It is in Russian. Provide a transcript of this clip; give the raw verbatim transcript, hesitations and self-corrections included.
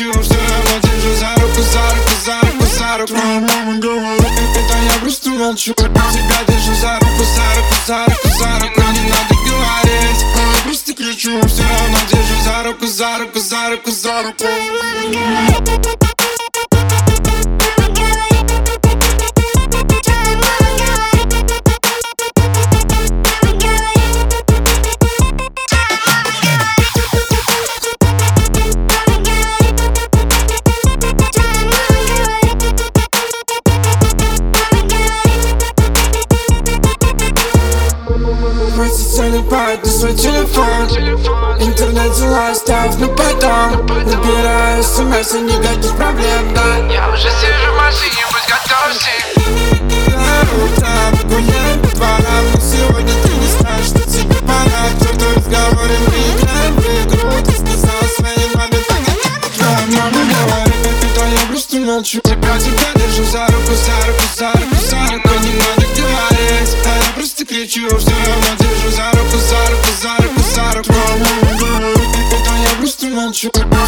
кричу, все равно держу за руку, за руку, за руку, за руку. Твоя мама говорит, это я просто молчу. Тебя держу за руку, за руку, за руку, за руку. Не надо говорить, а я просто кричу, все равно держу за руку, за руку, за руку, за руку. Залипает на свой телефон, интернет дела оставь на потом. Набираю смс и никаких проблем, да. Я уже сижу в машине, пусть готовься. Там гуляем по дворам, но сегодня ты не скажешь, что тебе пора. К черту разговоры, мы играем в игру. Ты сказала своей маме, пока твоя мама говорит, это я просто молчу. Тебя, тебя держу за руку, за руку, за руку, за руку. Не надо говорить, а я просто кричу, все равно держу за руку, за руку, за руку, за руку. Это я просто молчу.